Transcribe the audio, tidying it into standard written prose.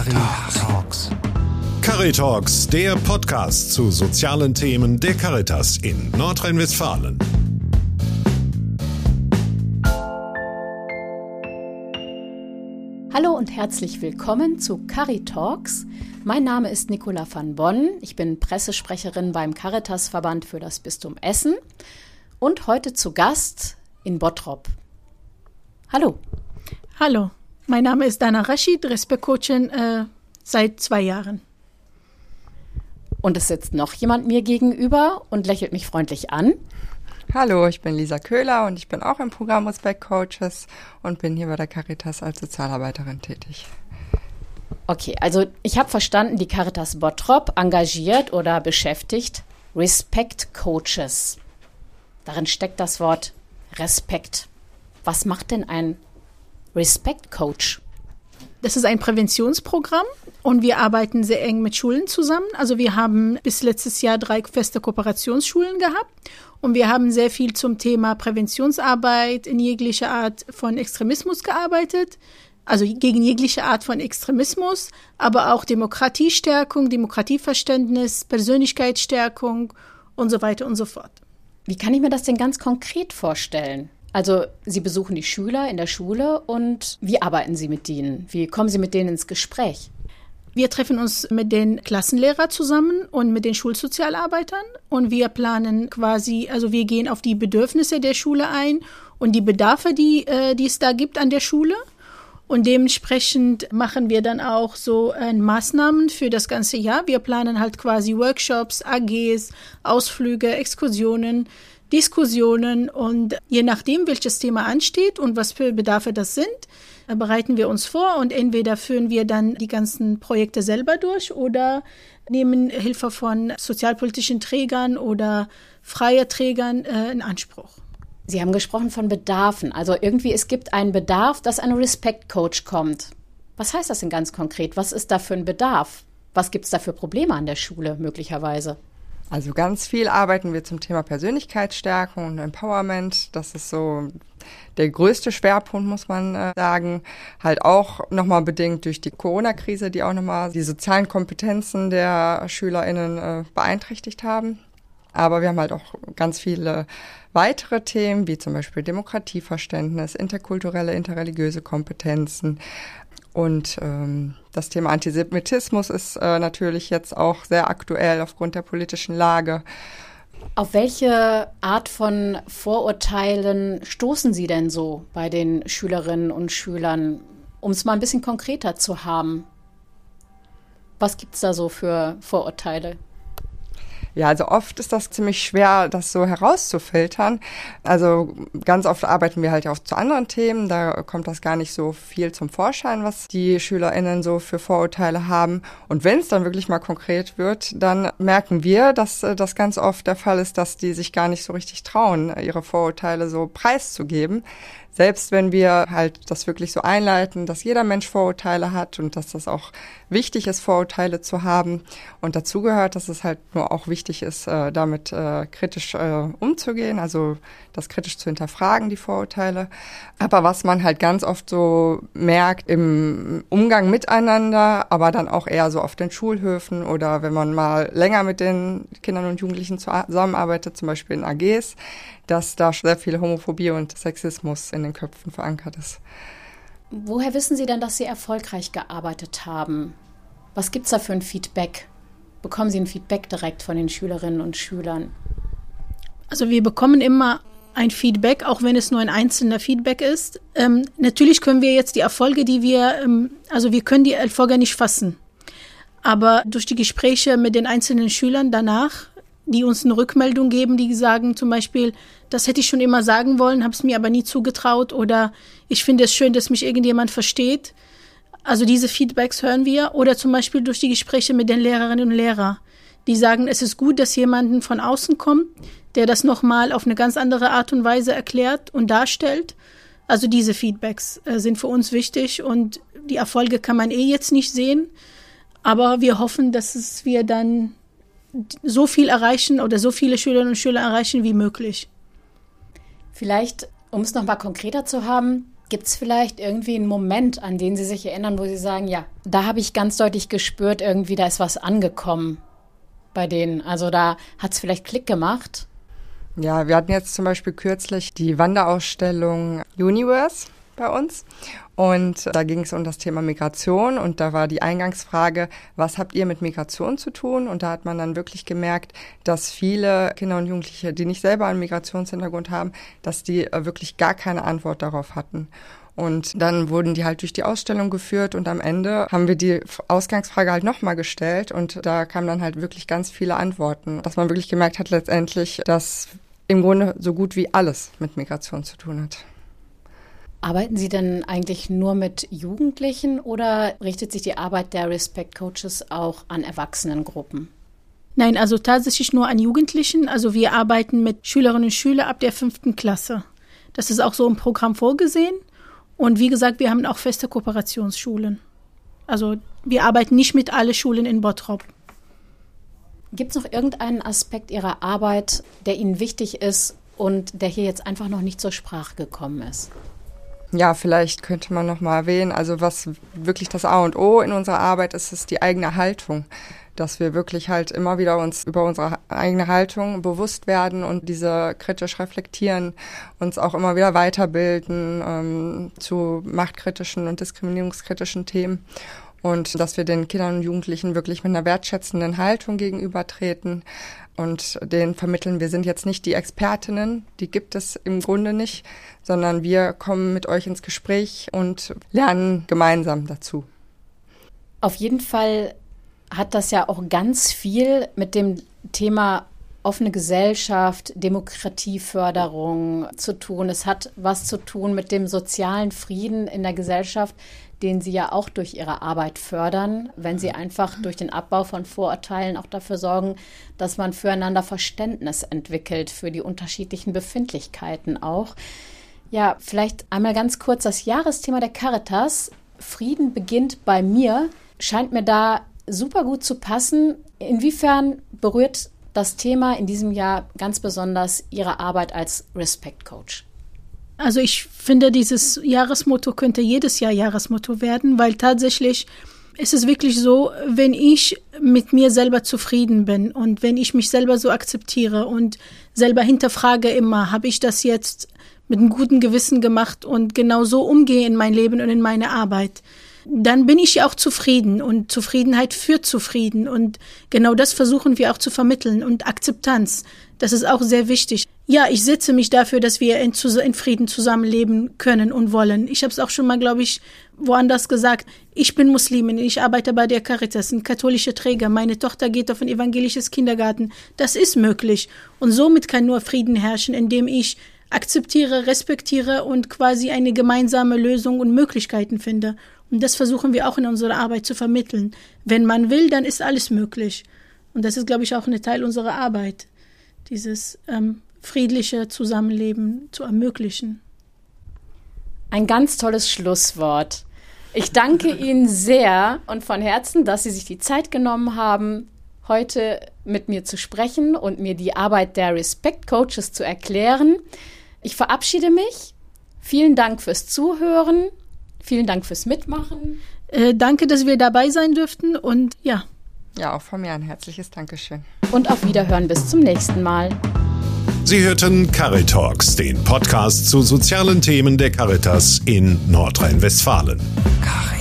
Caritalks. Caritalks, der Podcast zu sozialen Themen der Caritas in Nordrhein-Westfalen. Hallo und herzlich willkommen zu Caritalks. Mein Name ist Nicola van Bonn. Ich bin Pressesprecherin beim Caritasverband für das Bistum Essen und heute zu Gast in Bottrop. Hallo. Hallo, mein Name ist Dana Rashid, Respektcoachin seit 2 Jahren. Und es sitzt noch jemand mir gegenüber und lächelt mich freundlich an. Hallo, ich bin Lisa Köhler und ich bin auch im Programm Respect Coaches und bin hier bei der Caritas als Sozialarbeiterin tätig. Okay, also ich habe verstanden, die Caritas Bottrop engagiert oder beschäftigt Respect Coaches. Darin steckt das Wort Respekt. Was macht denn ein Respect Coach? Das ist ein Präventionsprogramm und wir arbeiten sehr eng mit Schulen zusammen. Also wir haben bis letztes Jahr 3 feste Kooperationsschulen gehabt und wir haben sehr viel zum Thema Präventionsarbeit in jeglicher Art von Extremismus gearbeitet. Also gegen jegliche Art von Extremismus, aber auch Demokratiestärkung, Demokratieverständnis, Persönlichkeitsstärkung und so weiter und so fort. Wie kann ich mir das denn ganz konkret vorstellen? Also Sie besuchen die Schüler in der Schule und wie arbeiten Sie mit denen? Wie kommen Sie mit denen ins Gespräch? Wir treffen uns mit den Klassenlehrern zusammen und mit den Schulsozialarbeitern und wir planen quasi, also wir gehen auf die Bedürfnisse der Schule ein und die Bedarfe, die es da gibt an der Schule. Und dementsprechend machen wir dann auch so Maßnahmen für das ganze Jahr. Wir planen halt quasi Workshops, AGs, Ausflüge, Exkursionen, Diskussionen und je nachdem, welches Thema ansteht und was für Bedarfe das sind, bereiten wir uns vor und entweder führen wir dann die ganzen Projekte selber durch oder nehmen Hilfe von sozialpolitischen Trägern oder freien Trägern in Anspruch. Sie haben gesprochen von Bedarfen. Also irgendwie, es gibt einen Bedarf, dass ein Respect-Coach kommt. Was heißt das denn ganz konkret? Was ist da für ein Bedarf? Was gibt es da für Probleme an der Schule möglicherweise? Also ganz viel arbeiten wir zum Thema Persönlichkeitsstärkung und Empowerment. Das ist so der größte Schwerpunkt, muss man sagen. Halt auch nochmal bedingt durch die Corona-Krise, die auch nochmal die sozialen Kompetenzen der SchülerInnen beeinträchtigt haben. Aber wir haben halt auch ganz viele weitere Themen, wie zum Beispiel Demokratieverständnis, interkulturelle, interreligiöse Kompetenzen. Und das Thema Antisemitismus ist natürlich jetzt auch sehr aktuell aufgrund der politischen Lage. Auf welche Art von Vorurteilen stoßen Sie denn so bei den Schülerinnen und Schülern, um es mal ein bisschen konkreter zu haben? Was gibt es da so für Vorurteile? Ja, also oft ist das ziemlich schwer, das so herauszufiltern. Also ganz oft arbeiten wir halt auch zu anderen Themen. Da kommt das gar nicht so viel zum Vorschein, was die SchülerInnen so für Vorurteile haben. Und wenn es dann wirklich mal konkret wird, dann merken wir, dass das ganz oft der Fall ist, dass die sich gar nicht so richtig trauen, ihre Vorurteile so preiszugeben. Selbst wenn wir halt das wirklich so einleiten, dass jeder Mensch Vorurteile hat und dass das auch wichtig ist, Vorurteile zu haben. Und dazu gehört, dass es halt nur auch wichtig ist, damit kritisch umzugehen, also das kritisch zu hinterfragen, die Vorurteile. Aber was man halt ganz oft so merkt im Umgang miteinander, aber dann auch eher so auf den Schulhöfen oder wenn man mal länger mit den Kindern und Jugendlichen zusammenarbeitet, zum Beispiel in AGs, dass da sehr viel Homophobie und Sexismus in den Köpfen verankert ist. Woher wissen Sie denn, dass Sie erfolgreich gearbeitet haben? Was gibt es da für ein Feedback? Bekommen Sie ein Feedback direkt von den Schülerinnen und Schülern? Also wir bekommen immer ein Feedback, auch wenn es nur ein einzelner Feedback ist. Natürlich können wir jetzt die Erfolge, wir können die Erfolge nicht fassen. Aber durch die Gespräche mit den einzelnen Schülern danach, die uns eine Rückmeldung geben, die sagen zum Beispiel, das hätte ich schon immer sagen wollen, habe es mir aber nie zugetraut oder ich finde es schön, dass mich irgendjemand versteht. Also diese Feedbacks hören wir oder zum Beispiel durch die Gespräche mit den Lehrerinnen und Lehrern, die sagen, es ist gut, dass jemand von außen kommt, der das nochmal auf eine ganz andere Art und Weise erklärt und darstellt. Also diese Feedbacks sind für uns wichtig und die Erfolge kann man jetzt nicht sehen, aber wir hoffen, dass wir dann so viel erreichen oder so viele Schülerinnen und Schüler erreichen wie möglich. Vielleicht, um es noch mal konkreter zu haben, Gibt es vielleicht irgendwie einen Moment, an den Sie sich erinnern, wo Sie sagen, ja, da habe ich ganz deutlich gespürt, irgendwie da ist was angekommen bei denen. Also da hat es vielleicht Klick gemacht? Ja, wir hatten jetzt zum Beispiel kürzlich die Wanderausstellung Universe bei uns und da ging es um das Thema Migration und da war die Eingangsfrage, was habt ihr mit Migration zu tun? Und da hat man dann wirklich gemerkt, dass viele Kinder und Jugendliche, die nicht selber einen Migrationshintergrund haben, dass die wirklich gar keine Antwort darauf hatten. Und dann wurden die halt durch die Ausstellung geführt und am Ende haben wir die Ausgangsfrage halt nochmal gestellt und da kamen dann halt wirklich ganz viele Antworten, dass man wirklich gemerkt hat letztendlich, dass im Grunde so gut wie alles mit Migration zu tun hat. Arbeiten Sie denn eigentlich nur mit Jugendlichen oder richtet sich die Arbeit der Respect Coaches auch an Erwachsenengruppen? Nein, also tatsächlich nur an Jugendlichen. Also wir arbeiten mit Schülerinnen und Schülern ab der 5. Klasse. Das ist auch so im Programm vorgesehen. Und wie gesagt, wir haben auch feste Kooperationsschulen. Also wir arbeiten nicht mit allen Schulen in Bottrop. Gibt es noch irgendeinen Aspekt Ihrer Arbeit, der Ihnen wichtig ist und der hier jetzt einfach noch nicht zur Sprache gekommen ist? Ja, vielleicht könnte man noch mal erwähnen, also was wirklich das A und O in unserer Arbeit ist, ist die eigene Haltung. Dass wir wirklich halt immer wieder uns über unsere eigene Haltung bewusst werden und diese kritisch reflektieren, uns auch immer wieder weiterbilden zu machtkritischen und diskriminierungskritischen Themen. Und dass wir den Kindern und Jugendlichen wirklich mit einer wertschätzenden Haltung gegenübertreten und denen vermitteln, wir sind jetzt nicht die Expertinnen, die gibt es im Grunde nicht, sondern wir kommen mit euch ins Gespräch und lernen gemeinsam dazu. Auf jeden Fall hat das ja auch ganz viel mit dem Thema offene Gesellschaft, Demokratieförderung zu tun. Es hat was zu tun mit dem sozialen Frieden in der Gesellschaft, den Sie ja auch durch Ihre Arbeit fördern, wenn Sie einfach durch den Abbau von Vorurteilen auch dafür sorgen, dass man füreinander Verständnis entwickelt, für die unterschiedlichen Befindlichkeiten auch. Ja, vielleicht einmal ganz kurz das Jahresthema der Caritas. Frieden beginnt bei mir, scheint mir da super gut zu passen. Inwiefern berührt das Thema in diesem Jahr ganz besonders Ihre Arbeit als Respect Coach? Also ich finde, dieses Jahresmotto könnte jedes Jahr Jahresmotto werden, weil tatsächlich ist es wirklich so, wenn ich mit mir selber zufrieden bin und wenn ich mich selber so akzeptiere und selber hinterfrage immer, habe ich das jetzt mit einem guten Gewissen gemacht und genau so umgehe in mein Leben und in meine Arbeit, dann bin ich auch zufrieden und Zufriedenheit führt zufrieden und genau das versuchen wir auch zu vermitteln und Akzeptanz, das ist auch sehr wichtig. Ja, ich setze mich dafür, dass wir in Frieden zusammenleben können und wollen. Ich habe es auch schon mal, glaube ich, woanders gesagt. Ich bin Muslimin, ich arbeite bei der Caritas, ein katholischer Träger. Meine Tochter geht auf ein evangelisches Kindergarten. Das ist möglich. Und somit kann nur Frieden herrschen, indem ich akzeptiere, respektiere und quasi eine gemeinsame Lösung und Möglichkeiten finde. Und das versuchen wir auch in unserer Arbeit zu vermitteln. Wenn man will, dann ist alles möglich. Und das ist, glaube ich, auch ein Teil unserer Arbeit, dieses friedliche Zusammenleben zu ermöglichen. Ein ganz tolles Schlusswort. Ich danke Ihnen sehr und von Herzen, dass Sie sich die Zeit genommen haben, heute mit mir zu sprechen und mir die Arbeit der Respect Coaches zu erklären. Ich verabschiede mich. Vielen Dank fürs Zuhören. Vielen Dank fürs Mitmachen. Danke, dass wir dabei sein dürften und ja. Ja, auch von mir ein herzliches Dankeschön. Und auf Wiederhören bis zum nächsten Mal. Sie hörten Caritalks, den Podcast zu sozialen Themen der Caritas in Nordrhein-Westfalen.